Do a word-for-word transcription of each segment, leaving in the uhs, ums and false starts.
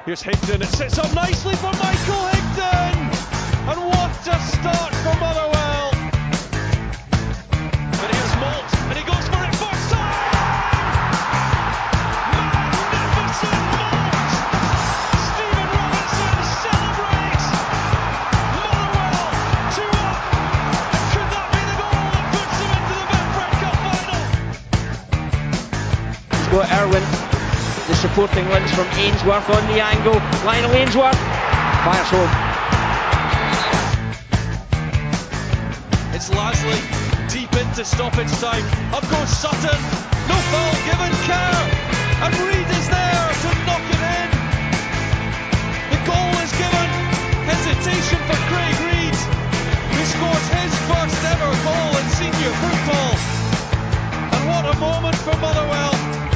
Here's Higdon, it sits up nicely for Michael Higdon! And what a start for Motherwell! But here's Malt, and he goes for it first time! Magnificent Malt! Stephen Robinson celebrates! Motherwell two up! And could that be the goal that puts them into the Betfred Cup final? He's got Irwin. The supporting links from Ainsworth on the angle. Lionel Ainsworth fires home. It's Lasley deep into stoppage time. Up goes Sutton. No foul given. Kerr. And Reid is there to knock it in. The goal is given. Hesitation for Craig Reid, who scores his first ever goal in senior football. And what a moment for Motherwell.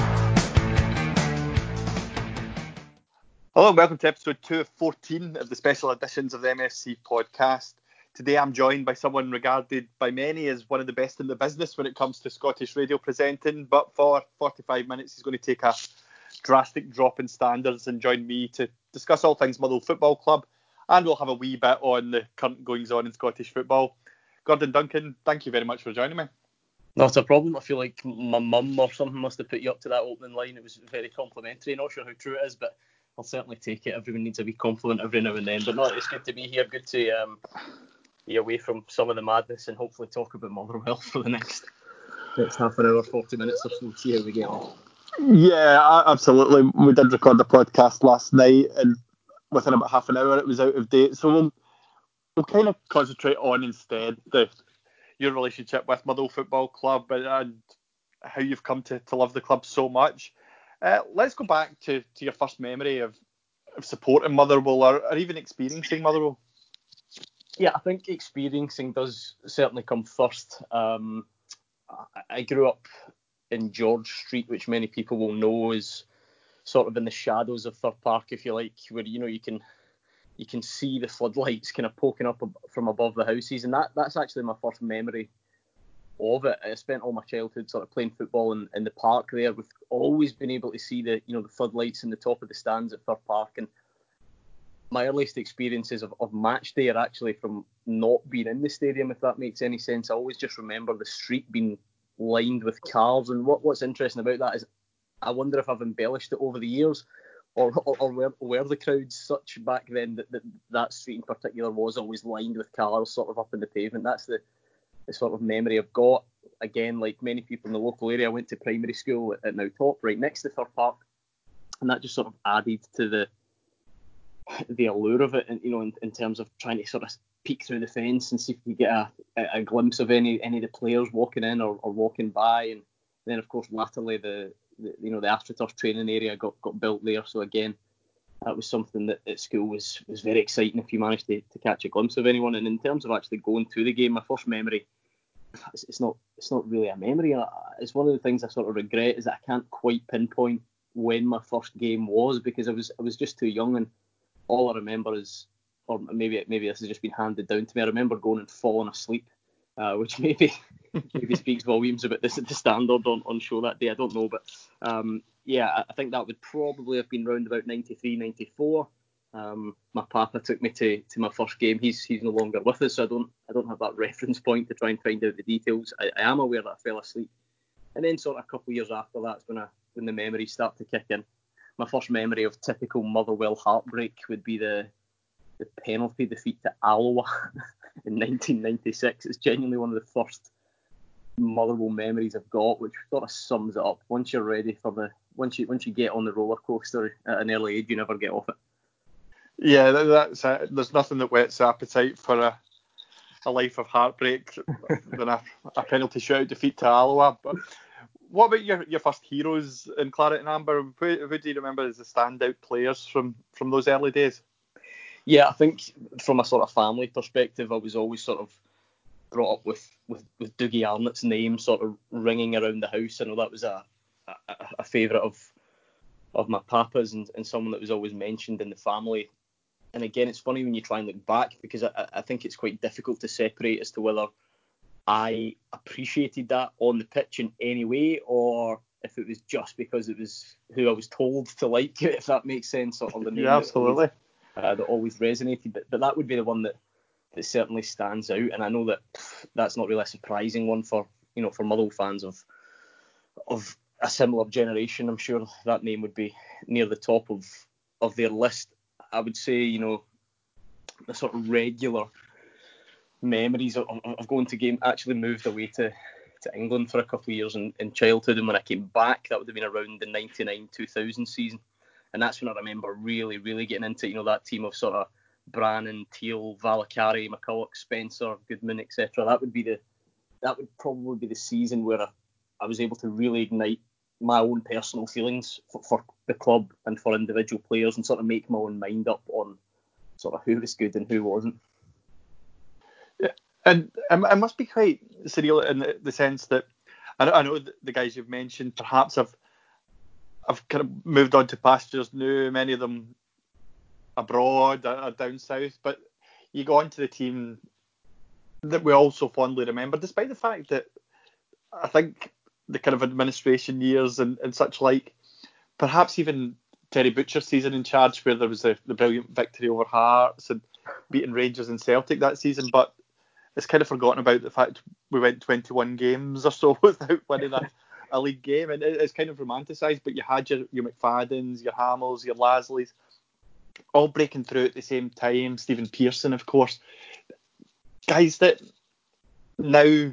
Hello and welcome to episode two of fourteen of the special editions of the M F C podcast. Today I'm joined by someone regarded by many as one of the best in the business when it comes to Scottish radio presenting, but for forty-five minutes he's going to take a drastic drop in standards and join me to discuss all things Motherwell Football Club, and we'll have a wee bit on the current goings on in Scottish football. Gordon Duncan, thank you very much for joining me. Not a problem. I feel like my mum or something must have put you up to that opening line. It was very complimentary. Not sure how true it is, but I'll certainly take it. Everyone needs a wee compliment every now and then. But no, it's good to be here. Good to um, be away from some of the madness and hopefully talk about Motherwell for the next next half an hour, forty minutes or so. See how we get on. Yeah, absolutely. We did record the podcast last night, and within about half an hour it was out of date. So we'll, we'll kind of concentrate on instead the your relationship with Motherwell Football Club and, and how you've come to, to love the club so much. Uh, let's go back to, to your first memory of, of supporting Motherwell or, or even experiencing Motherwell. Yeah, I think experiencing does certainly come first. Um, I, I grew up in George Street, which many people will know is sort of in the shadows of Third Park, if you like, where you know you can you can see the floodlights kind of poking up ab- from above the houses, and that that's actually my first memory of it. I spent all my childhood sort of playing football in, in the park there. We've always been able to see the you know the floodlights in the top of the stands at Third Park, and my earliest experiences of, of match day are actually from not being in the stadium, if that makes any sense. I always just remember the street being lined with cars, and what, what's interesting about that is I wonder if I've embellished it over the years, or or, or were, were the crowds such back then that, that that street in particular was always lined with cars sort of up in the pavement. That's the the sort of memory I've got. Again, like many people in the local area, I went to primary school at, at Nowtop, right next to Third Park, and that just sort of added to the the allure of it, and you know, in, in terms of trying to sort of peek through the fence and see if you get a, a, a glimpse of any any of the players walking in or, or walking by, and then of course latterly the, the you know the AstroTurf training area got, got built there, so again that was something that at school was was very exciting if you managed to, to catch a glimpse of anyone. And in terms of actually going to the game, my first memory, it's, it's not it's not really a memory. It's one of the things I sort of regret is that I can't quite pinpoint when my first game was, because I was I was just too young, and all I remember is, or maybe maybe this has just been handed down to me, I remember going and falling asleep, uh, which maybe maybe speaks volumes about this the standard on, on show that day. I don't know, but um, yeah, I think that would probably have been round about ninety-three, ninety-four. Um, my papa took me to, to my first game. He's he's no longer with us, so I don't I don't have that reference point to try and find out the details. I, I am aware that I fell asleep, and then sort of a couple of years after that's when I when the memories start to kick in. My first memory of typical Motherwell heartbreak would be the the penalty defeat to Alloa in nineteen ninety-six. It's genuinely one of the first Motherwell memories I've got, which sort of sums it up. Once you're ready for the once you once you get on the roller coaster at an early age, you never get off it. Yeah, that's it. There's nothing that whets the appetite for a, a life of heartbreak than a, a penalty shootout defeat to Alloa. But what about your, your first heroes in Claret and Amber? Who, who do you remember as the standout players from, from those early days? Yeah, I think from a sort of family perspective, I was always sort of brought up with, with, with Dougie Arnott's name sort of ringing around the house. I know that was a a, a favourite of of my papa's, and, and someone that was always mentioned in the family. And again, it's funny when you try and look back, because I, I think it's quite difficult to separate as to whether I appreciated that on the pitch in any way, or if it was just because it was who I was told to like, if that makes sense, or the name Yeah, absolutely. That, always, uh, that always resonated. But, but that would be the one that, that certainly stands out, and I know that pff, that's not really a surprising one for you know for Motherwell fans of of a similar generation. I'm sure that name would be near the top of of their list. I would say you know the sort of regular memories of, of going to game. Actually moved away to, to England for a couple of years in, in childhood, and when I came back, that would have been around the ninety-nine two thousand season, and that's when I remember really, really getting into you know that team of sort of Brannan, Teal, Valakari, McCulloch, Spencer, Goodman, et cetera. That would be the that would probably be the season where I, I was able to really ignite my own personal feelings for, for the club and for individual players, and sort of make my own mind up on sort of who was good and who wasn't. Yeah, and it must be quite surreal in the, the sense that I know, I know the guys you've mentioned perhaps have have kind of moved on to pastures new, many of them abroad or down south, but you go on to the team that we also fondly remember, despite the fact that I think the kind of administration years and, and such like, perhaps even Terry Butcher's season in charge, where there was the, the brilliant victory over Hearts and beating Rangers and Celtic that season, but it's kind of forgotten about the fact we went twenty-one games or so without winning a, a league game, and it, it's kind of romanticised, but you had your, your McFaddens, your Hamills, your Lasleys, all breaking through at the same time. Stephen Pearson, of course. Guys that now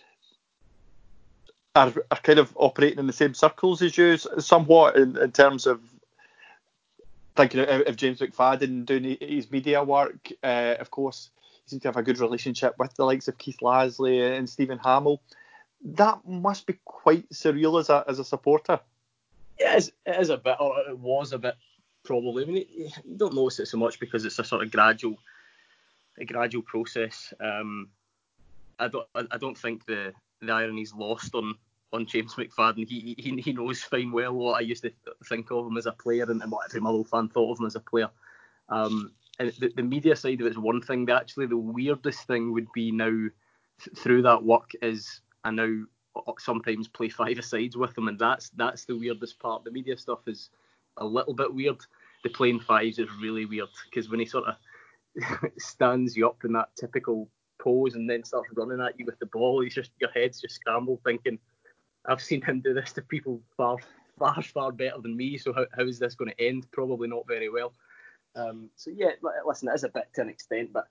are, are kind of operating in the same circles as you, somewhat, in, in terms of thinking of, of James McFadden doing his media work. Uh, of course, he seems to have a good relationship with the likes of Keith Lasley and Stephen Hamill. That must be quite surreal as a as a supporter. Yeah, it is, it is a bit, or it was a bit, probably. I mean, you don't notice it so much because it's a sort of gradual, a gradual process. Um, I don't, I don't think the the irony's lost on, on James McFadden. He, he he knows fine well what I used to think of him as a player, and, and what every Motherwell fan thought of him as a player. Um, and the, the media side of it is one thing, but actually the weirdest thing would be now th- through that work is I now sometimes play five-a-sides with him, and that's that's the weirdest part. The media stuff is a little bit weird. The playing fives is really weird, because when he sort of stands you up in that typical pose and then starts running at you with the ball, he's just your head's just scrambled thinking, I've seen him do this to people far far far better than me, so how, how is this going to end? Probably not very well. Um, so yeah, listen, it is a bit to an extent, but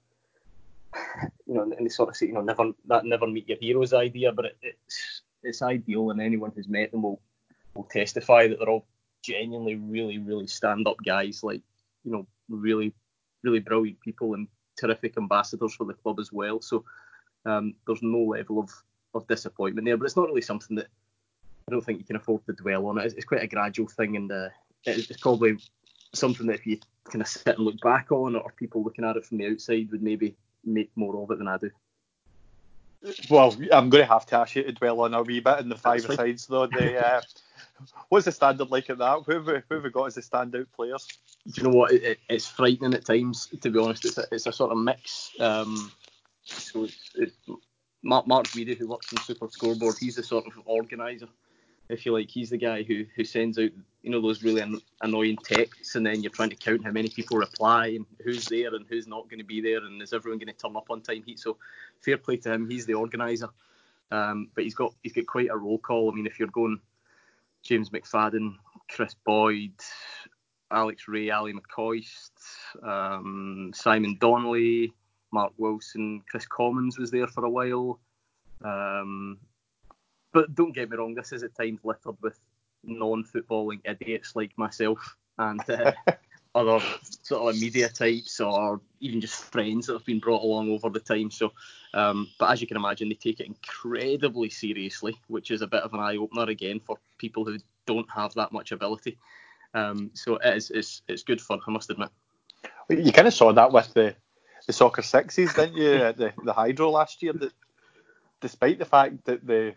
you know, and they sort of say, you know, never that never meet your heroes idea, but it, it's it's ideal, and anyone who's met them will will testify that they're all genuinely really really stand up guys, like, you know, really really brilliant people and terrific ambassadors for the club as well. So um, there's no level of, of disappointment there, but it's not really something that I don't think you can afford to dwell on. It's, it's quite a gradual thing, and uh, it's, it's probably something that if you kind of sit and look back on, or people looking at it from the outside would maybe make more of it than I do. Well, I'm going to have to ask you to dwell on a wee bit in the five-a-sides, though. The, uh, what's the standard like at that? Who have, we, who have we got as the standout players? Do you know what? It, it, it's frightening at times, to be honest. It's a, it's a sort of mix. Um, so it's, it's Mark, Mark Guidi, who works in Super Scoreboard, he's the sort of organiser, if you like. He's the guy who, who sends out, you know, those really an, annoying texts, and then you're trying to count how many people reply and who's there and who's not going to be there, and is everyone going to turn up on time. He, so fair play to him. He's the organiser, um, but he's got he's got quite a roll call. I mean, if you're going James McFadden, Chris Boyd, Alex Ray, Ali McCoist, um, Simon Donnelly, Mark Wilson, Chris Commons was there for a while. Um, but don't get me wrong, this is at times littered with non-footballing idiots like myself and uh, other sort of media types, or even just friends that have been brought along over the time. So, um, but as you can imagine, they take it incredibly seriously, which is a bit of an eye-opener again for people who don't have that much ability. Um, so it is, it's, it's good fun, I must admit. You kind of saw that with the, the Soccer Sixes, didn't you, at the, the Hydro last year, that despite the fact that the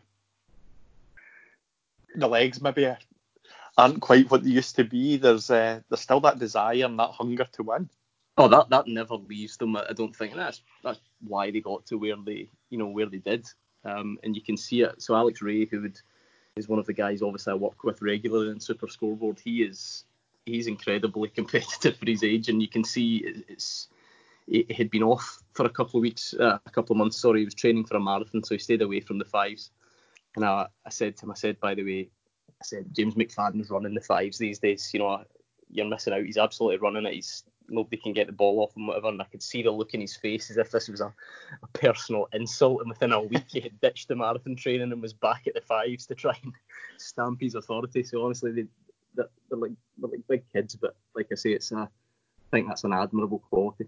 the legs maybe aren't quite what they used to be, there's uh, there's still that desire and that hunger to win. Oh, that, that never leaves them. I don't think that's that's why they got to where they you know where they did. Um, and you can see it. So Alex Ray, who would is one of the guys obviously I work with regularly in Super Scoreboard. He is he's incredibly competitive for his age, and you can see it's he had been off for a couple of weeks, uh, a couple of months. Sorry, he was training for a marathon, so he stayed away from the fives. And I, I said to him, I said, by the way, I said James McFadden's running the fives these days. You know, you're missing out. He's absolutely running it. He's nobody can get the ball off him, whatever. And I could see the look in his face as if this was a, a personal insult. And within a week, he had ditched the marathon training and was back at the fives to try and stamp his authority. So honestly, they, they're, they're like they're like big kids, but like I say, it's a, I think that's an admirable quality.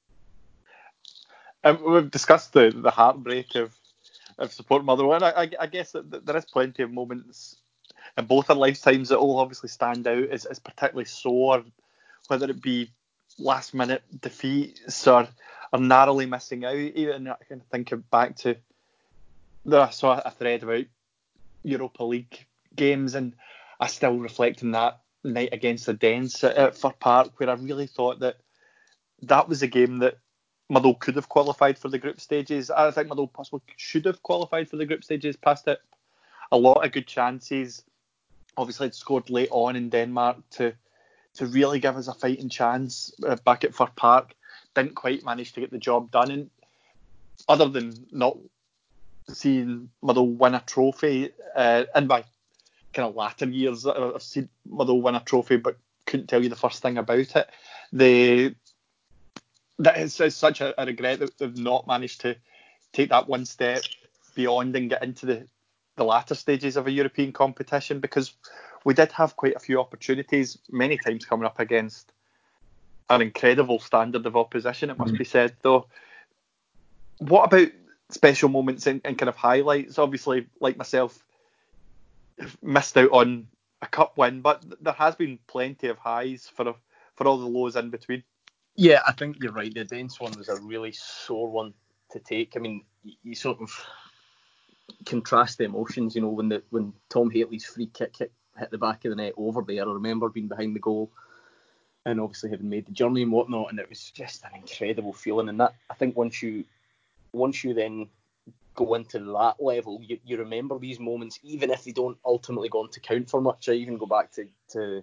Um, we've discussed the, the heartbreak of, of support Motherwell, and I, I, I guess that there is plenty of moments in both our lifetimes that will obviously stand out as, as particularly sore, whether it be last minute defeats or, or narrowly missing out. Even I can think of back to I saw a thread about Europa League games, and I still reflect on that night against the Dens at, at Fir Park, where I really thought that that was a game that Motherwell could have qualified for the group stages. I think Motherwell possibly should have qualified for the group stages, past it. A lot of good chances. Obviously, had scored late on in Denmark to to really give us a fighting chance uh, back at Fir Park. Didn't quite manage to get the job done. And other than not seeing Motherwell win a trophy, uh, in my kind of latter years, I've seen Motherwell win a trophy, but couldn't tell you the first thing about it. The That is, is such a, a regret that they've not managed to take that one step beyond and get into the, the latter stages of a European competition, because we did have quite a few opportunities, many times coming up against an incredible standard of opposition, it must mm-hmm. be said, though. What about special moments and, and kind of highlights? Obviously, like myself, missed out on a cup win, but there has been plenty of highs for for all the lows in between. Yeah, I think you're right. The Dens one was a really sore one to take. I mean, you sort of contrast the emotions, you know, when the when Tom Haley's free kick hit, hit the back of the net over there. I remember being behind the goal and obviously having made the journey and whatnot, and it was just an incredible feeling. And that, I think, once you once you then go into that level, you, you remember these moments, even if they don't ultimately go on to count for much. I even go back to to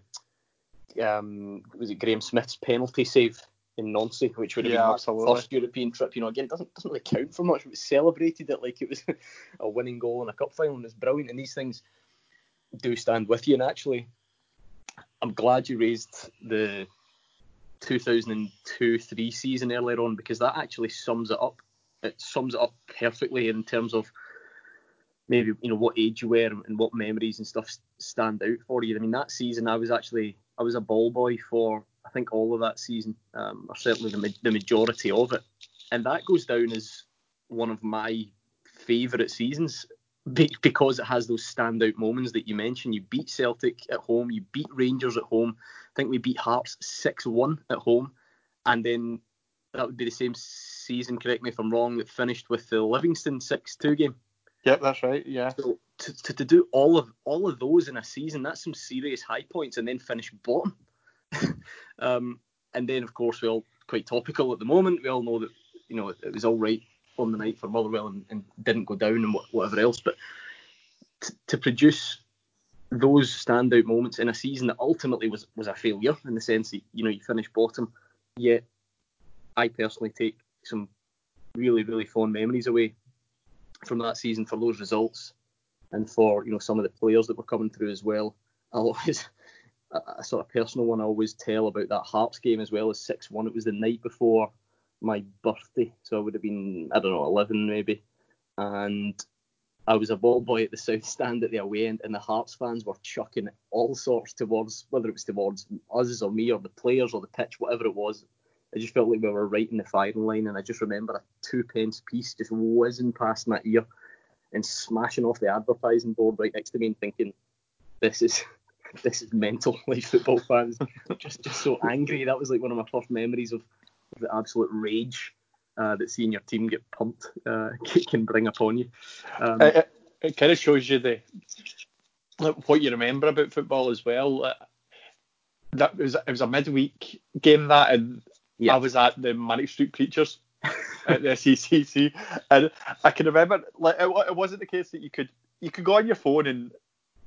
um, was it Graham Smith's penalty save in Nancy, which would have yeah, been absolutely. my first European trip. You know, again, doesn't doesn't really count for much, but celebrated it like it was a winning goal in a cup final, and it's brilliant. And these things do stand with you. And actually, I'm glad you raised the two thousand two three season earlier on, because that actually sums it up. It sums it up perfectly in terms of maybe, you know, what age you were and what memories and stuff stand out for you. I mean, that season I was actually I was a ball boy for I think all of that season, um, or certainly the, the majority of it, and that goes down as one of my favourite seasons because it has those standout moments that you mentioned. You beat Celtic at home, you beat Rangers at home. I think we beat Hearts six one at home, and then that would be the same season, correct me if I'm wrong, that finished with the Livingston six two game. Yep, that's right. Yeah. So to, to to do all of all of those in a season, that's some serious high points, and then finish bottom. um, and then, of course, we all quite topical at the moment. We all know that, you know, it, it was all right on the night for Motherwell and, and didn't go down and whatever else. But t- to produce those standout moments in a season that ultimately was, was a failure, in the sense that, you know, you finish bottom, yet I personally take some really, really fond memories away from that season for those results and for, you know, some of the players that were coming through as well. I'll always... a sort of personal one I always tell about that Hearts game as well as six one. It was the night before my birthday, so I would have been, I don't know, eleven maybe, and I was a ball boy at the south stand at the away end, and the Hearts fans were chucking all sorts towards, whether it was towards us or me or the players or the pitch, whatever it was. I just felt like we were right in the firing line, and I just remember a two pence piece just whizzing past my ear and smashing off the advertising board right next to me and thinking, this is... this is mental, like football fans, just just so angry. That was like one of my first memories of, of the absolute rage uh, that seeing your team get pumped uh, can bring upon you. Um, it, it, it kind of shows you the what you remember about football as well. Uh, that was it was a midweek game that, and yeah. I was at the Manic Street Preachers at the S E C C, and I can remember like it, it wasn't the case that you could you could go on your phone and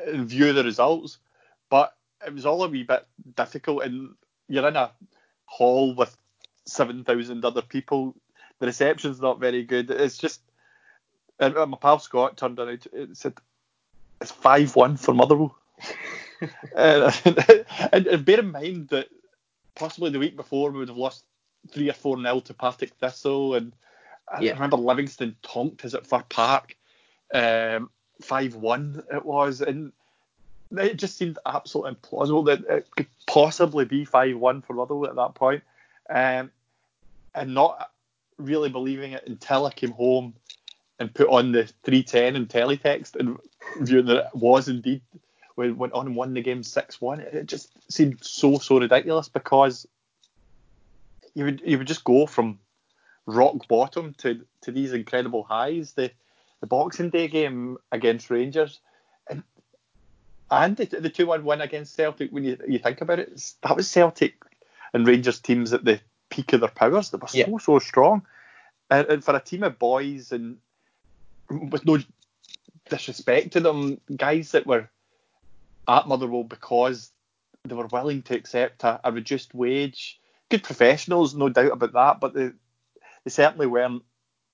in view of the results, but it was all a wee bit difficult, and you're in a hall with seven thousand other people. The reception's not very good. It's just, and my pal Scott turned around and said, it's five one for Motherwell. and, and, and bear in mind that possibly the week before we would have lost three or four nil to Partick Thistle, and I yeah. remember Livingston tonked us at Fir Park, um, five one it was, and it just seemed absolutely implausible that it could possibly be five one for Motherwell at that point, um, and not really believing it until I came home and put on the three ten and teletext and viewing that it was indeed. We went on and won the game six one. It just seemed so, so ridiculous, because you would you would just go from rock bottom to, to these incredible highs. The the Boxing Day game against Rangers and and the, the two one win against Celtic, when you, you think about it, that was Celtic and Rangers teams at the peak of their powers. They were yeah. so, so strong. And, and for a team of boys, and with no disrespect to them, guys that were at Motherwell because they were willing to accept a, a reduced wage. Good professionals, no doubt about that, but they, they certainly weren't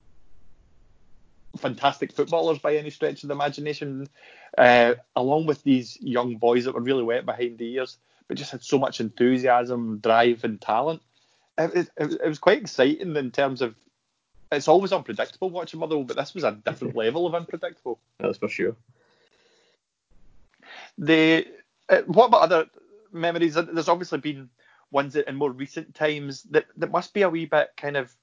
fantastic footballers by any stretch of the imagination, uh, along with these young boys that were really wet behind the ears, but just had so much enthusiasm, drive and talent. It, it, it was quite exciting in terms of, it's always unpredictable watching Motherwell, but this was a different level of unpredictable. That's for sure. The uh, what about other memories? There's obviously been ones that in more recent times that, that must be a wee bit kind of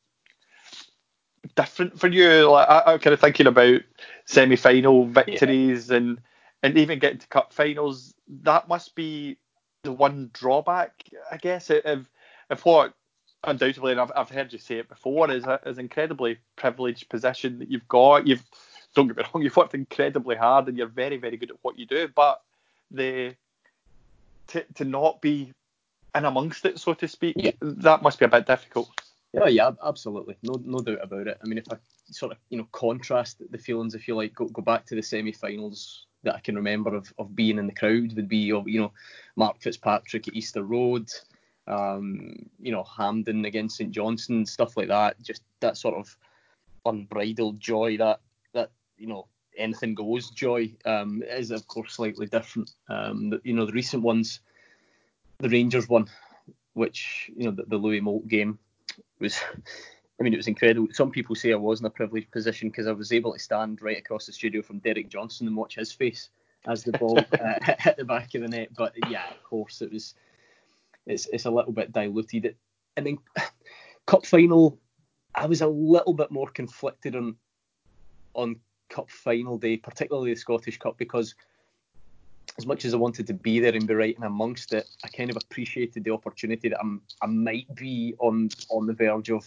different for you. Like I, I'm kind of thinking about semi-final victories yeah. and and even getting to cup finals. That must be the one drawback, I guess, of of what undoubtedly, and I've, I've heard you say it before, is a, is an incredibly privileged position that you've got. You've don't get me wrong, you've worked incredibly hard and you're very, very good at what you do, but the to to not be in amongst it, so to speak, yeah. that must be a bit difficult. Yeah, yeah, absolutely, no, no doubt about it. I mean, if I sort of, you know, contrast the feelings, if you like, go, go back to the semi-finals that I can remember of, of being in the crowd, would be of, you know, Mark Fitzpatrick at Easter Road, um, you know, Hampden against St Johnstone, stuff like that. Just that sort of unbridled joy, that that you know, anything goes joy, um, is of course slightly different. Um, the, you know, the recent ones, the Rangers one, which, you know, the, the Louis Moult game was, I mean, it was incredible. Some people say I was in a privileged position because I was able to stand right across the studio from Derek Johnson and watch his face as the ball uh, hit, hit the back of the net. But yeah, of course, it was. It's it's a little bit diluted. And then cup final, I was a little bit more conflicted on on cup final day, particularly the Scottish Cup, because as much as I wanted to be there and be right in amongst it, I kind of appreciated the opportunity that I'm, I might be on on the verge of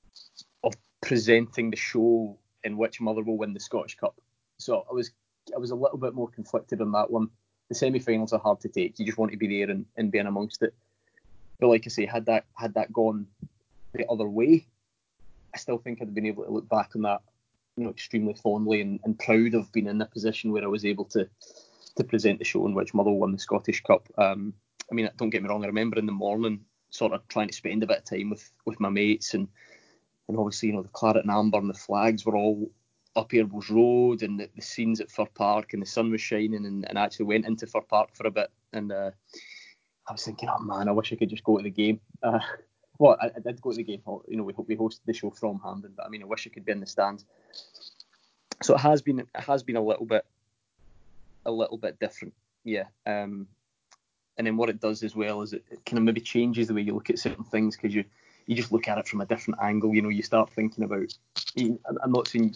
of presenting the show in which Motherwell win the Scottish Cup. So I was I was a little bit more conflicted on that one. The semi-finals are hard to take. You just want to be there and, and be in amongst it. But like I say, had that had that gone the other way, I still think I'd been able to look back on that, you know, extremely fondly and, and proud of being in a position where I was able to to present the show in which Motherwell won the Scottish Cup. Um, I mean, don't get me wrong, I remember in the morning sort of trying to spend a bit of time with, with my mates, and and obviously, you know, the claret and amber and the flags were all up Airbus Road, and the, the scenes at Fir Park, and the sun was shining, and, and I actually went into Fir Park for a bit, and uh, I was thinking, oh man, I wish I could just go to the game. Uh, well, I, I did go to the game. You know, we we hosted the show from Hampden, but I mean, I wish I could be in the stands. So it has been it has been a little bit a little bit different, yeah. Um, and then what it does as well is it, it kind of maybe changes the way you look at certain things, because you you just look at it from a different angle. You know, you start thinking about. I'm not saying.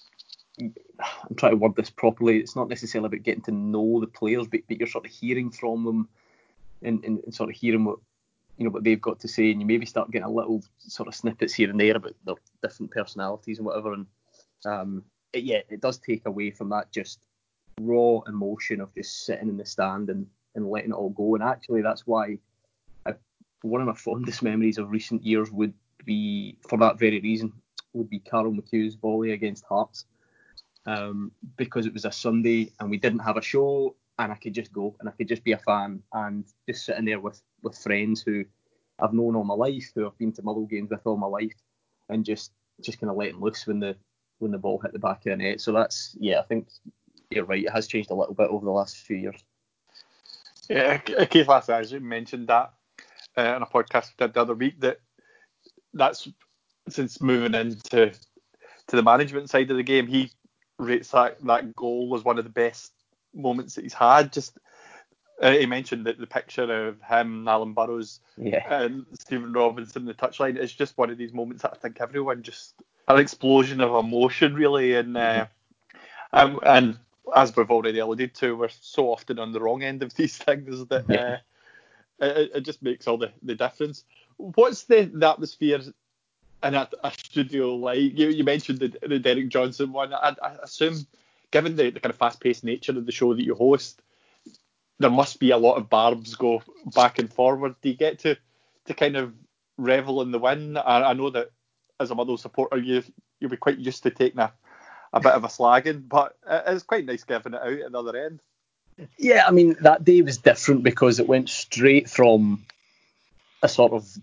I'm trying to word this properly. It's not necessarily about getting to know the players, but, but you're sort of hearing from them and, and, and sort of hearing what, you know, what they've got to say, and you maybe start getting a little sort of snippets here and there about their different personalities and whatever. And um, it, yeah, it does take away from that just raw emotion of just sitting in the stand and, and letting it all go. And actually, that's why I, one of my fondest memories of recent years would be, for that very reason, would be Carl McHugh's volley against Hearts. Um, because it was a Sunday and we didn't have a show, and I could just go and I could just be a fan and just sitting there with, with friends who I've known all my life, who I've been to Motherwell games with all my life, and just just kind of letting loose when the when the ball hit the back of the net. So that's, yeah, I think you're right. It has changed a little bit over the last few years. Yeah, Keith Lassie mentioned that uh, on a podcast we did the other week, that that's since moving into to the management side of the game, he rates that, that goal was one of the best moments that he's had. Just uh, he mentioned that the picture of him, Alan Burrows, yeah. and Stephen Robinson, the touchline, is just one of these moments that I think everyone just an explosion of emotion, really, and uh, um, and as we've already alluded to, we're so often on the wrong end of these things that Yeah. uh, it, it just makes all the, the difference. What's the, the atmosphere in a, a studio like? You, you mentioned the, the Derek Johnson one. I, I assume, given the, the kind of fast-paced nature of the show that you host, there must be a lot of barbs go back and forward. Do you get to, to kind of revel in the win? I, I know that as a Motherwell supporter, you, you'll be quite used to taking a, a bit of a slagging, but it's quite nice giving it out at the other end. Yeah, I mean, that day was different because it went straight from a sort of...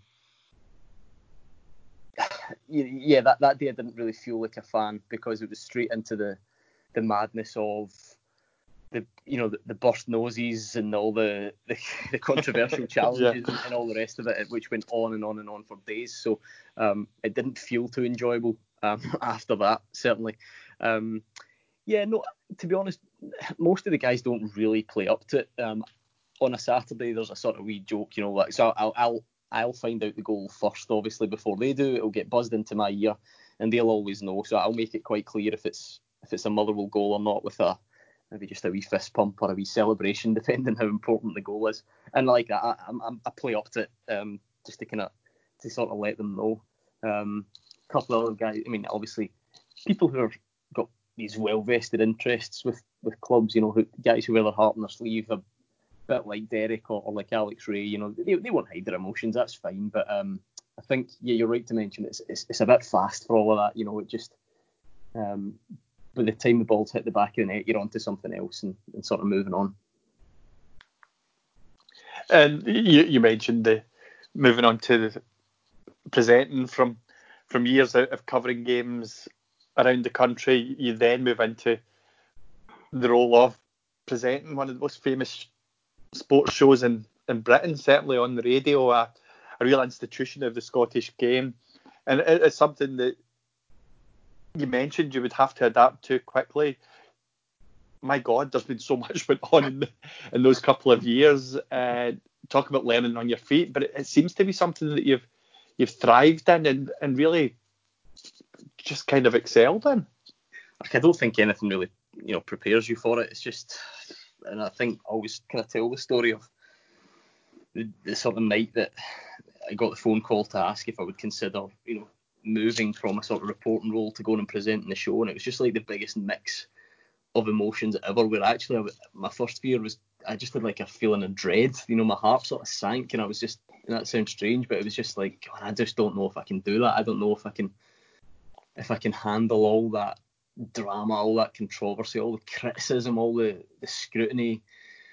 Yeah, that, that day I didn't really feel like a fan because it was straight into the, the madness of the you know the, the burst noses and all the the, the controversial challenges yeah. and all the rest of it, which went on and on and on for days. So um, it didn't feel too enjoyable um, after that, certainly. Um, yeah, no, to be honest, most of the guys don't really play up to it. Um, on a Saturday, there's a sort of wee joke, you know, like so I'll I'll I'll find out the goal first, obviously, before they do. It'll get buzzed into my ear, and they'll always know. So I'll make it quite clear if it's if it's a Motherwell goal or not, with a maybe just a wee fist pump or a wee celebration, depending how important the goal is. And like that, I, I, I play up to it, um, just to kind of to sort of let them know. Um, a couple of other guys, I mean, obviously, people who have got these well vested interests with, with clubs, you know, who, guys who wear their heart on their sleeve, a bit like Derek or, or like Alex Ray, you know, they, they won't hide their emotions. That's fine. But um, I think, yeah, you're right to mention it's, it's it's a bit fast for all of that. You know, it just um. by the time the ball's hit the back of the net, you're on to something else and, and sort of moving on. And you, you mentioned the moving on to the presenting from from years out of covering games around the country. You then move into the role of presenting one of the most famous sports shows in, in Britain, certainly on the radio, a, a real institution of the Scottish game. And it, it's something that you mentioned you would have to adapt to quickly. My God, there's been so much went on in, the, in those couple of years. Uh, talk about learning on your feet, but it, it seems to be something that you've you've thrived in and, and really just kind of excelled in. I don't think anything really, you know, prepares you for it. It's just, and I think I always kind of tell the story of the, the sort of night that I got the phone call to ask if I would consider, you know, moving from a sort of reporting role to going and presenting the show, and it was just like the biggest mix of emotions ever, where actually I, my first fear was I just had like a feeling of dread, you know, my heart sort of sank, and I was just, and that sounds strange, but it was just like, God, I just don't know if I can do that. I don't know if I can if I can handle all that drama, all that controversy, all the criticism, all the, the scrutiny.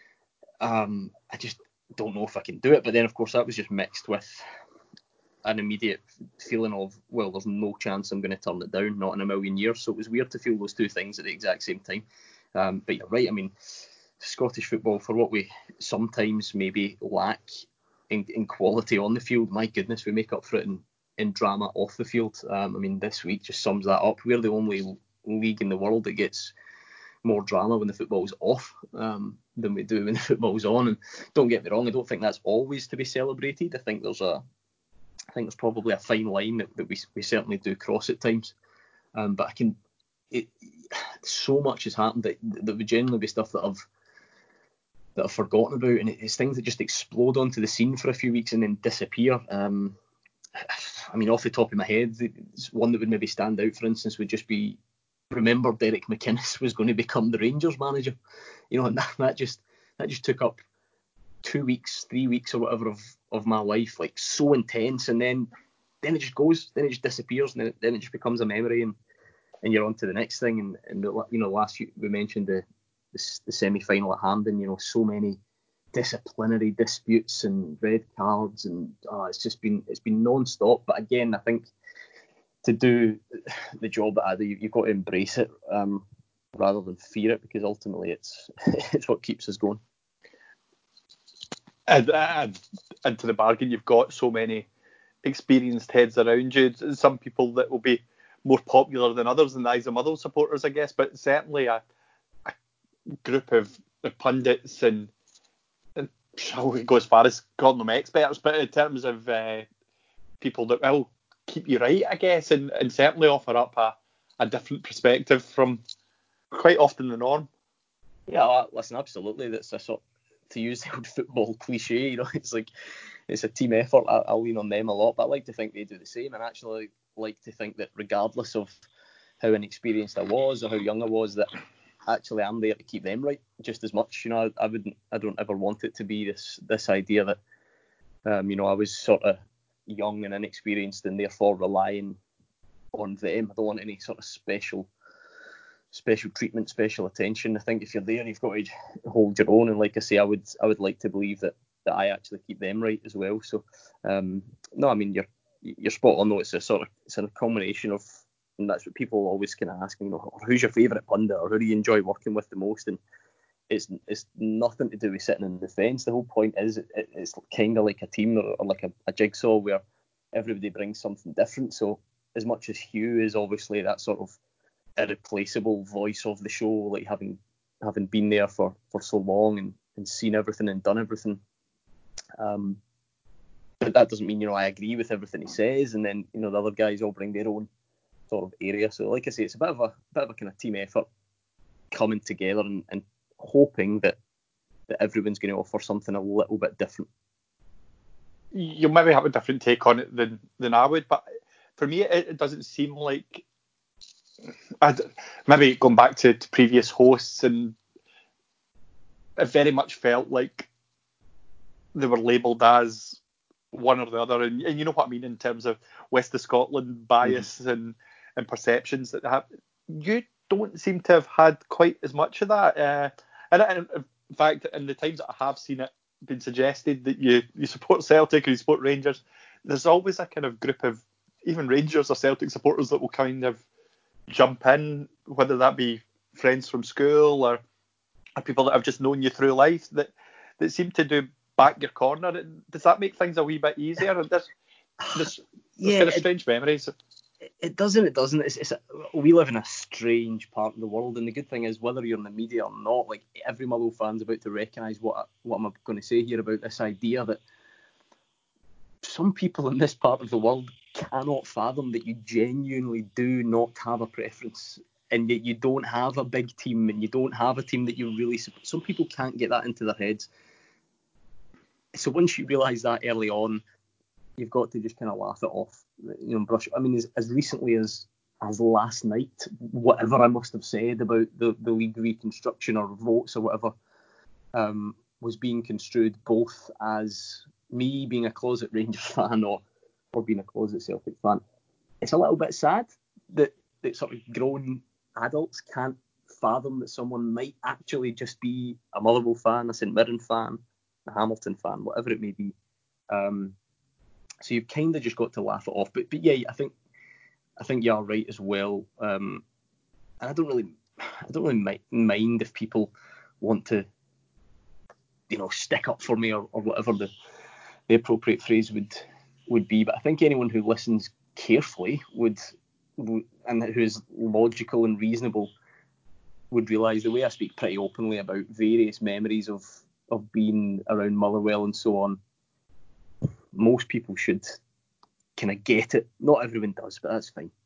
um I just don't know if I can do it. But then of course that was just mixed with an immediate feeling of, well, there's no chance I'm going to turn it down, not in a million years. So it was weird to feel those two things at the exact same time. Um, but you're right. I mean, Scottish football, for what we sometimes maybe lack in, in quality on the field, my goodness, we make up for it in, in drama off the field. Um, I mean, this week just sums that up. We're the only league in the world that gets more drama when the football's off um, than we do when the football's on. And don't get me wrong, I don't think that's always to be celebrated. I think there's a I think there's probably a fine line that, that we we certainly do cross at times. Um, but I can, it, so much has happened that that would generally be stuff that I've that I've forgotten about, and it's things that just explode onto the scene for a few weeks and then disappear. Um, I mean, off the top of my head, one that would maybe stand out, for instance, would just be, remember Derek McInnes was going to become the Rangers manager, you know, and that, that just that just took up two weeks, three weeks or whatever of, of my life, like so intense, and then then it just goes, then it just disappears, and then it, then it just becomes a memory, and, and you're on to the next thing. And, and the, you know, last week we mentioned the, the, the semi-final at Hampden, you know, so many disciplinary disputes and red cards, and uh, it's just been it's been non-stop. But again, I think to do the job that I do, you've got to embrace it um, rather than fear it, because ultimately it's it's what keeps us going. And, and, and to the bargain, you've got so many experienced heads around you. Some people that will be more popular than others in the eyes of Motherwell supporters, I guess, but certainly a, a group of, of pundits and, and I wouldn't go as far as calling them experts, but in terms of uh, people that will keep you right, I guess, and, and certainly offer up a, a different perspective from quite often the norm. Yeah, listen, absolutely. That's a sort to use the old football cliche, you know, it's like it's a team effort. I, I lean on them a lot, but I like to think they do the same, and actually like to think that regardless of how inexperienced I was or how young I was, that actually I'm there to keep them right just as much. You know, I, I wouldn't, I don't ever want it to be this this idea that, um, you know, I was sort of young and inexperienced and therefore relying on them. I don't want any sort of special special treatment, special attention. I think if you're there, you've got to hold your own. And like I say, I would I would like to believe that that I actually keep them right as well. So um, no, I mean you're you're spot on though. It's a sort of it's a combination of, and that's what people always kind of ask me, you know, who's your favourite pundit or who do you enjoy working with the most? And it's it's nothing to do with sitting in the fence. The whole point is it, it's kind of like a team or, or like a, a jigsaw where everybody brings something different. So as much as Hugh is obviously that sort of irreplaceable voice of the show, like having having been there for, for so long and, and seen everything and done everything. Um, but that doesn't mean, you know, I agree with everything he says, and then, you know, the other guys all bring their own sort of area. So like I say, it's a bit of a bit of a kind of team effort coming together and, and hoping that, that everyone's going to offer something a little bit different. You'll maybe have a different take on it than, than I would, but for me it, it doesn't seem like I'd, maybe going back to, to previous hosts, and it very much felt like they were labelled as one or the other, and, and you know what I mean in terms of West of Scotland bias mm-hmm. and, and perceptions that they have. You don't seem to have had quite as much of that, uh, and, and in fact, in the times that I have seen it been suggested that you, you support Celtic or you support Rangers, there's always a kind of group of even Rangers or Celtic supporters that will kind of jump in, whether that be friends from school or, or people that have just known you through life, that that seem to do back your corner. Does that make things a wee bit easier? There's, there's, there's yeah, kind of strange it, memories. It doesn't. It doesn't. It's, it's a, we live in a strange part of the world, and the good thing is, whether you're in the media or not, like every Motherwell fan's about to recognise what what I'm going to say here about this idea that some people in this part of the world cannot fathom that you genuinely do not have a preference, and yet you don't have a big team, and you don't have a team that you really support. Some people can't get that into their heads. So once you realise that early on, you've got to just kind of laugh it off, you know, brush. I mean, as, as recently as as last night, whatever I must have said about the, the league reconstruction or votes or whatever, um, was being construed both as me being a closet Rangers fan or or being a closet Celtic fan. It's a little bit sad that, that sort of grown adults can't fathom that someone might actually just be a Motherwell fan, a St Mirren fan, a Hamilton fan, whatever it may be. Um, so you've kind of just got to laugh it off. But but yeah, I think I think you're right as well. Um, and I don't really I don't really mind if people want to, you know, stick up for me or, or whatever the the appropriate phrase would would be. But I think anyone who listens carefully would, would and who is logical and reasonable would realise the way I speak pretty openly about various memories of of being around Motherwell and so on. Most people should kind of get it. Not everyone does, but that's fine.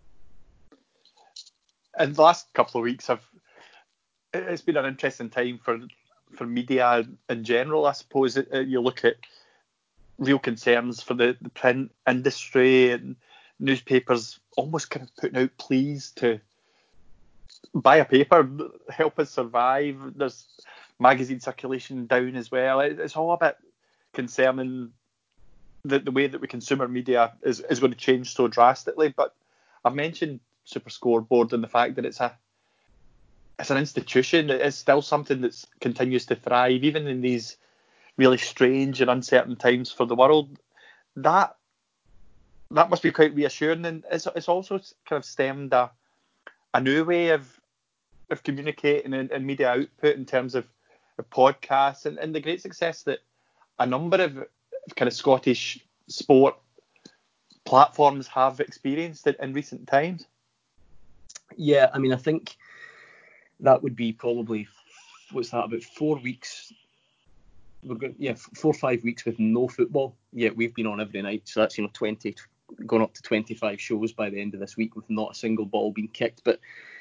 In the last couple of weeks, I've it's been an interesting time for for media in general. I suppose it, it, you look at real concerns for the, the print industry and newspapers almost kind of putting out pleas to buy a paper, help us survive. There's magazine circulation down as well. It, it's all a bit concerning that the way that we consume our media is, is going to change so drastically. But I've mentioned Super Scoreboard and the fact that it's a as an institution, it's still something that continues to thrive, even in these really strange and uncertain times for the world. That that must be quite reassuring, and it's, it's also kind of stemmed a, a new way of of communicating and, and media output in terms of, of podcasts and, and the great success that a number of kind of Scottish sport platforms have experienced in, in recent times. Yeah, I mean, I think that would be probably, what's that, about four weeks. We're going, yeah, four or five weeks with no football. Yet we've been on every night, so that's, you know, twenty, going up to twenty-five shows by the end of this week with not a single ball being kicked. But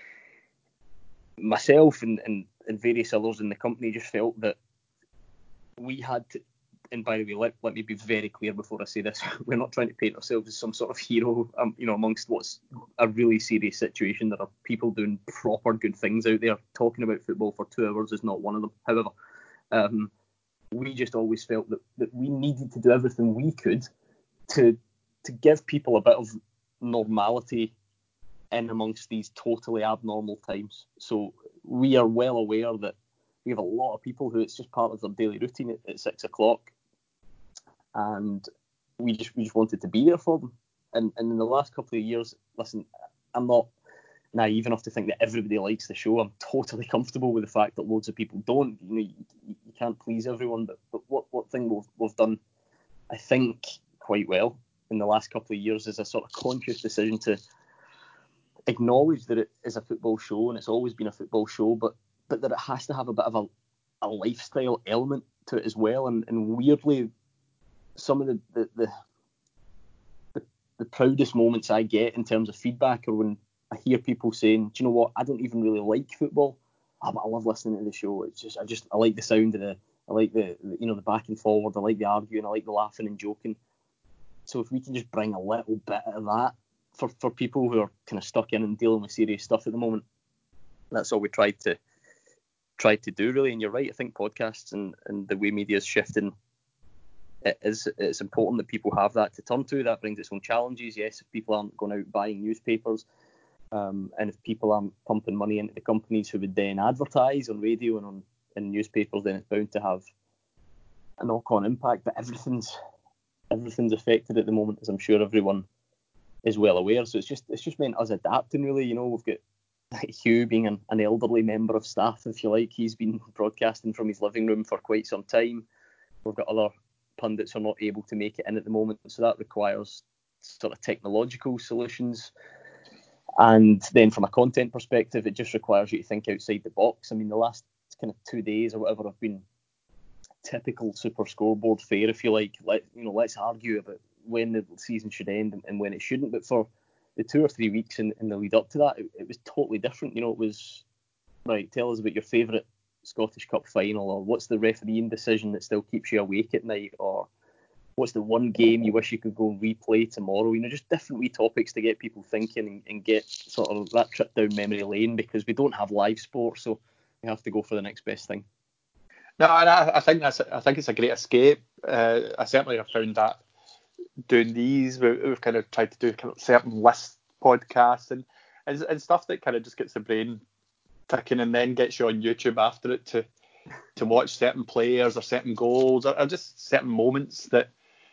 myself and, and, and various others in the company just felt that we had to, and by the way, let, let me be very clear before I say this, we're not trying to paint ourselves as some sort of hero, um, you know, amongst what's a really serious situation. There are people doing proper good things out there. Talking about football for two hours is not one of them. However, um, we just always felt that, that we needed to do everything we could to to give people a bit of normality in amongst these totally abnormal times. So we are well aware that we have a lot of people who it's just part of their daily routine at, at six o'clock, and we just we just wanted to be there for them. And, and in the last couple of years, listen, I'm not naive enough to think that everybody likes the show. I'm totally comfortable with the fact that loads of people don't. You know, you, you can't please everyone, but, but what what thing we've, we've done, I think, quite well in the last couple of years is a sort of conscious decision to acknowledge that it is a football show and it's always been a football show, but but that it has to have a bit of a, a lifestyle element to it as well. And, and weirdly, some of the the, the the the proudest moments I get in terms of feedback are when I hear people saying, do you know what, I don't even really like football, oh, but I love listening to the show. It's just I just I like the sound of the I like the, the you know the back and forward, I like the arguing, I like the laughing and joking. So if we can just bring a little bit of that for, for people who are kind of stuck in and dealing with serious stuff at the moment, that's all we tried to tried to do really. And you're right, I think podcasts and, and the way media is shifting, it is it's important that people have that to turn to. That brings its own challenges. Yes, if people aren't going out buying newspapers, um, and if people aren't pumping money into the companies who would then advertise on radio and on in newspapers, then it's bound to have a knock-on impact. But everything's everything's affected at the moment, as I'm sure everyone is well aware. So it's just it's just meant us adapting really. You know, we've got Hugh being an, an elderly member of staff, if you like. He's been broadcasting from his living room for quite some time. We've got other pundits who are not able to make it in at the moment, so that requires sort of technological solutions. And then from a content perspective, it just requires you to think outside the box. I mean, the last kind of two days or whatever have been typical Super Scoreboard fare, if you like. Let you know, let's argue about when the season should end and, and when it shouldn't. But for the two or three weeks in, in the lead up to that, it, it was totally different. You know, it was, right, tell us about your favourite Scottish Cup final, or what's the refereeing decision that still keeps you awake at night, or what's the one game you wish you could go and replay tomorrow. You know, just different wee topics to get people thinking and, and get sort of that trip down memory lane, because we don't have live sport, so we have to go for the next best thing. No, and I, I think that's I think it's a great escape. Uh, I certainly have found that doing these, we, we've kind of tried to do kind of certain list podcasts and, and and stuff that kind of just gets the brain ticking, and then gets you on YouTube after it to to watch certain players or certain goals or, or just certain moments that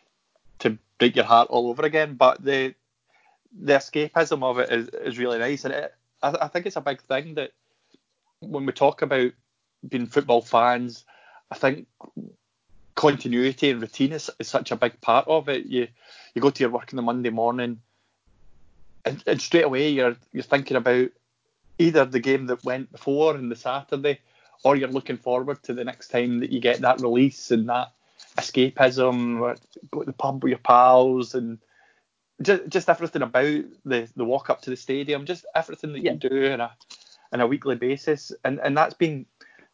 to break your heart all over again. But the the escapism of it is, is really nice, and it, I, I think it's a big thing that when we talk about being football fans, I think continuity and routine is, is such a big part of it. You you go to your work on the Monday morning, and, and straight away you're you're thinking about either the game that went before and the Saturday, or you're looking forward to the next time that you get that release and that escapism, or go to the pub with your pals, and just just everything about the, the walk up to the stadium, just everything that yeah. you do on a on a weekly basis, and and that's been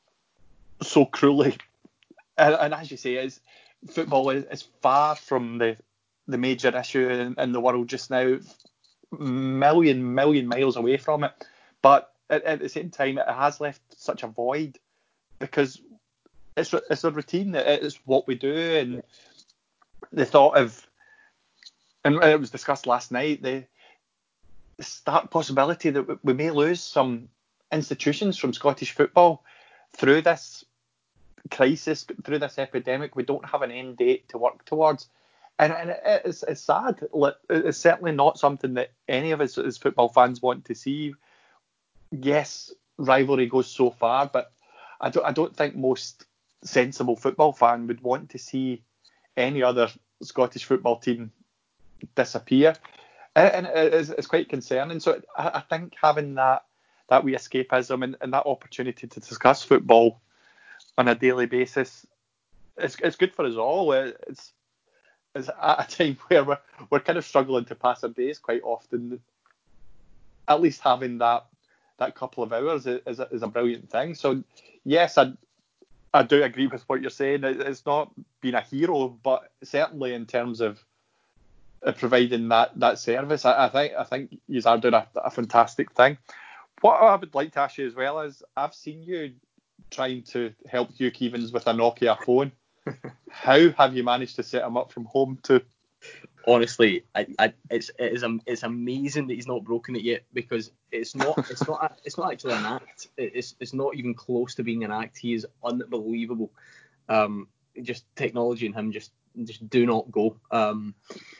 so cruelly, and, and as you say, is football is, is far from the the major issue in, in the world just now, million million miles away from it, but at, at the same time it has left such a void, because it's it's a routine, it's what we do, and the thought of, and it was discussed last night, the, the stark possibility that we may lose some institutions from Scottish football through this crisis, through this epidemic. We don't have an end date to work towards. And, and it's, it's sad. It's certainly not something that any of us as football fans want to see. Yes, rivalry goes so far, but I don't, I don't think most sensible football fan would want to see any other Scottish football team disappear. And it's, it's quite concerning. So I, I think having that that wee escapism and, and that opportunity to discuss football on a daily basis, it's, it's good for us all. It's, it's at a time where we're, we're kind of struggling to pass our days quite often. At least having that that couple of hours is a, is a brilliant thing. So yes, I I do agree with what you're saying. It's not being a hero, but certainly in terms of providing that, that service, I, I think I think you are doing a, a fantastic thing. What I would like to ask you as well is, I've seen you trying to help Hugh Keevins with a Nokia phone. How have you managed to set him up from home to? Honestly, I, I, it's it is it's amazing that he's not broken it yet, because it's not it's not it's not actually an act. It's it's not even close to being an act. He is unbelievable. Um, just technology and him just just do not go. Um,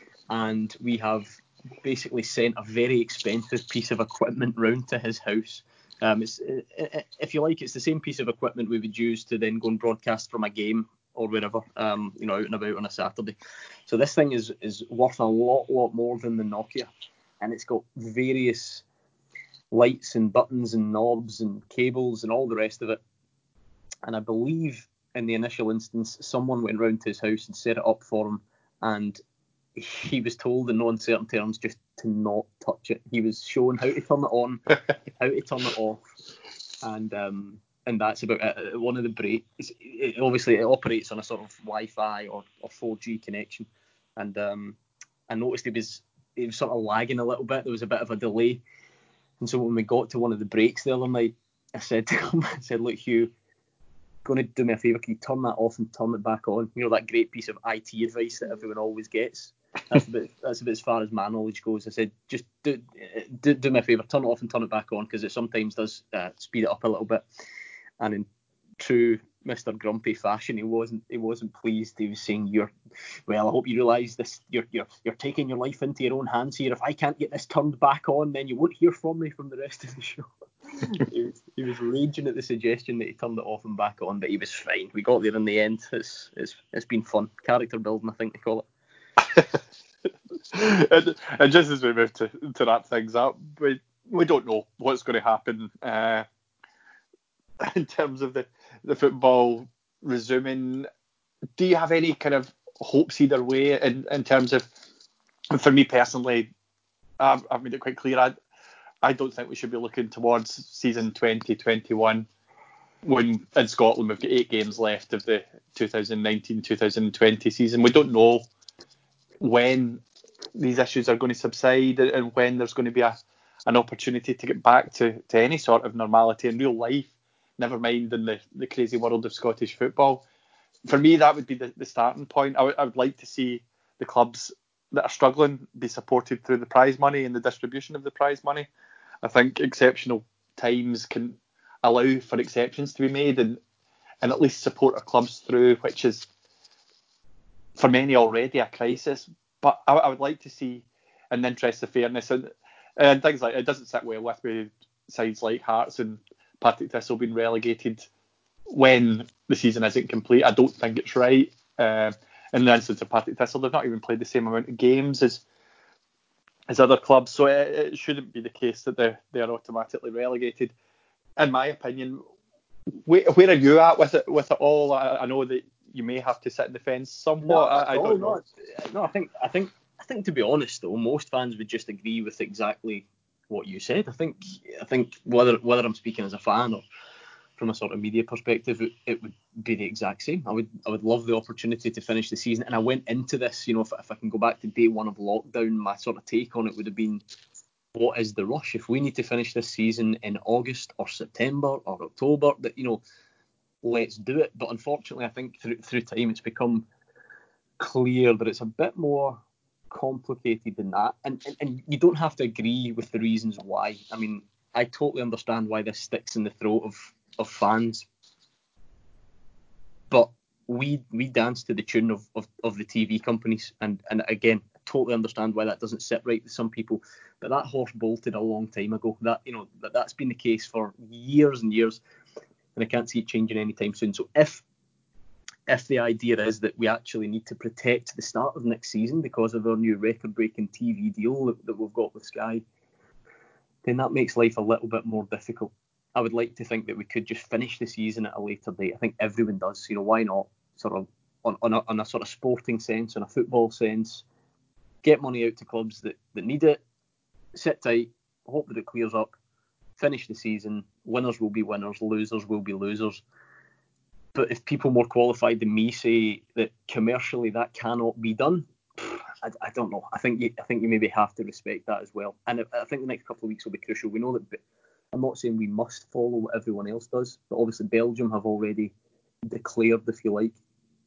and we have basically sent a very expensive piece of equipment round to his house. Um, it's if you like, it's the same piece of equipment we would use to then go and broadcast from a game or wherever, um, you know, out and about on a Saturday. So this thing is is worth a lot, lot more than the Nokia, and it's got various lights and buttons and knobs and cables and all the rest of it. And I believe in the initial instance, someone went round to his house and set it up for him, and he was told in no uncertain terms just to not touch it. He was shown how to turn it on, how to turn it off, and um, and that's about it. One of the breaks, it, obviously it operates on a sort of Wi-Fi or, or four G connection, and um, I noticed it was it was sort of lagging a little bit. There was a bit of a delay, and so when we got to one of the breaks the other night, I said to him, I said, "Look, Hugh, going to do me a favour, can you turn that off and turn it back on?" You know, that great piece of I T advice that everyone always gets. That's about that's about as far as my knowledge goes. I said, just do do, do me a favour, turn it off and turn it back on, because it sometimes does uh, speed it up a little bit. And in true Mister Grumpy fashion, he wasn't he wasn't pleased. He was saying, "You're well, I hope you realise this. You're you're you're taking your life into your own hands here. If I can't get this turned back on, then you won't hear from me from the rest of the show." he, was, he was raging at the suggestion that he turned it off and back on, but he was fine. We got there in the end. It's it's it's been fun. Character building, I think they call it. and, and just as we move to, to wrap things up, we we don't know what's going to happen uh, in terms of the, the football resuming. Do you have any kind of hopes either way in, in terms of, for me personally, I've, I've made it quite clear, I, I don't think we should be looking towards season twenty twenty-one when in Scotland we've got eight games left of the twenty nineteen twenty twenty season. We don't know when these issues are going to subside and when there's going to be a, an opportunity to get back to, to any sort of normality in real life, never mind in the, the crazy world of Scottish football. For me, that would be the, the starting point. I, w- I would like to see the clubs that are struggling be supported through the prize money and the distribution of the prize money. I think exceptional times can allow for exceptions to be made and, and at least support our clubs through, which is for many already a crisis. But I, I would like to see, in the interest of fairness and, and things like it doesn't sit well with me, sides like Hearts and Partick Thistle being relegated when the season isn't complete. I don't think it's right. Uh, in the instance of Partick Thistle, they've not even played the same amount of games as as other clubs, so it, it shouldn't be the case that they're they're automatically relegated. In my opinion, where, where are you at with it with it all? I, I know that you may have to sit in the fence somewhat. No, I, I don't know. No, no, I think I think I think to be honest though, most fans would just agree with exactly what you said. I think I think whether whether I'm speaking as a fan or from a sort of media perspective, it, it would be the exact same. I would I would love the opportunity to finish the season. And I went into this, you know, if, if I can go back to day one of lockdown, my sort of take on it would have been, what is the rush? If we need to finish this season in August or September or October, that, you know, let's do it. But unfortunately, I think through through time it's become clear that it's a bit more complicated than that. And, and, and you don't have to agree with the reasons why. I mean, I totally understand why this sticks in the throat of, of fans. But we we dance to the tune of, of, of the T V companies. And, and again, I totally understand why that doesn't sit right with some people. But that horse bolted a long time ago. That you know that, that's been the case for years and years. And I can't see it changing anytime soon. So if if the idea is that we actually need to protect the start of next season because of our new record-breaking T V deal that, that we've got with Sky, then that makes life a little bit more difficult. I would like to think that we could just finish the season at a later date. I think everyone does. You know, why not? Sort of on, on, a, on a sort of sporting sense, on a football sense, get money out to clubs that, that need it, sit tight, hope that it clears up, finish the season. Winners will be winners, losers will be losers. But if people more qualified than me say that commercially that cannot be done, I, I don't know. I think you, I think you maybe have to respect that as well. And I, I think the next couple of weeks will be crucial. We know that. I'm not saying we must follow what everyone else does, but obviously Belgium have already declared, if you like.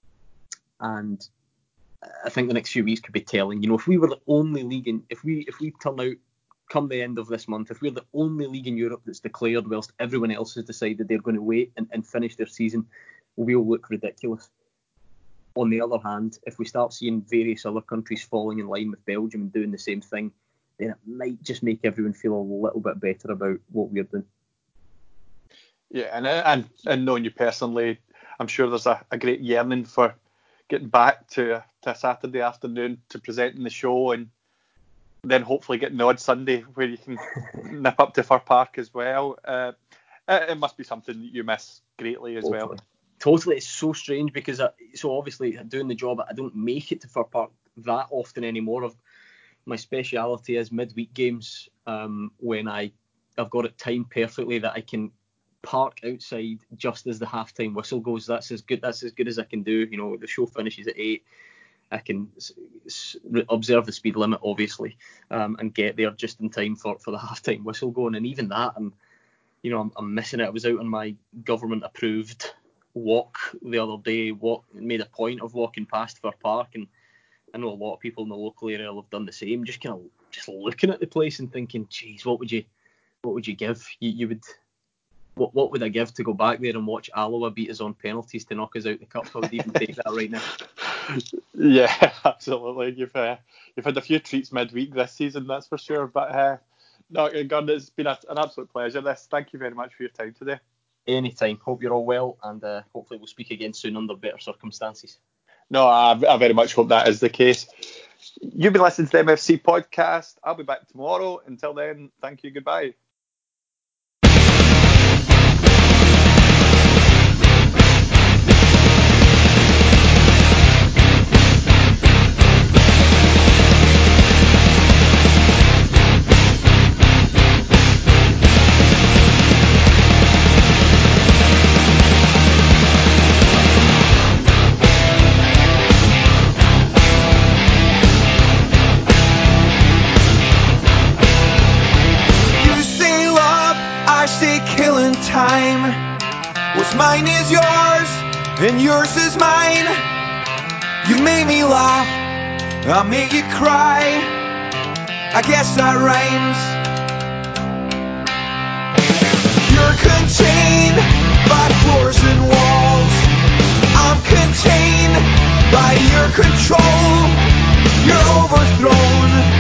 And I think the next few weeks could be telling. You know, if we were the only league in, if we if we turn out come the end of this month, if we're the only league in Europe that's declared whilst everyone else has decided they're going to wait and, and finish their season, we'll look ridiculous. On the other hand, if we start seeing various other countries falling in line with Belgium and doing the same thing, then it might just make everyone feel a little bit better about what we're doing. Yeah, and and, and knowing you personally, I'm sure there's a, a great yearning for getting back to a, to a Saturday afternoon to presenting the show, and then hopefully getting the odd Sunday where you can nip up to Fir Park as well. Uh, it, it must be something that you miss greatly as Totally. well. Totally, it's so strange because I, so obviously doing the job, I don't make it to Fir Park that often anymore. I've, my speciality is midweek games um, when I I've got it timed perfectly that I can park outside just as the halftime whistle goes. That's as good. That's as good as I can do. You know, the show finishes at eight. I can s- s- observe the speed limit, obviously, um, and get there just in time for, for the halftime whistle going. And even that, I'm, you know, I'm, I'm missing it. I was out on my government-approved walk the other day. Walk made a point of walking past Fir Park, and I know a lot of people in the local area have done the same. Just kind of just looking at the place and thinking, geez, what would you, what would you give? You, you would. What what would I give to go back there and watch Alloa beat us on penalties to knock us out the cup? I would even take that right now. Yeah, absolutely. You've uh, you've had a few treats midweek this season, that's for sure. But uh, no, Gordon, it's been a, an absolute pleasure. This. Thank you very much for your time today. Anytime. Hope you're all well, and uh, hopefully we'll speak again soon under better circumstances. No, I, I very much hope that is the case. You've been listening to the M F C podcast. I'll be back tomorrow. Until then, thank you. Goodbye. Time. What's mine is yours, and yours is mine. You made me laugh, I made you cry. I guess that rhymes. You're contained by floors and walls. I'm contained by your control. You're overthrown.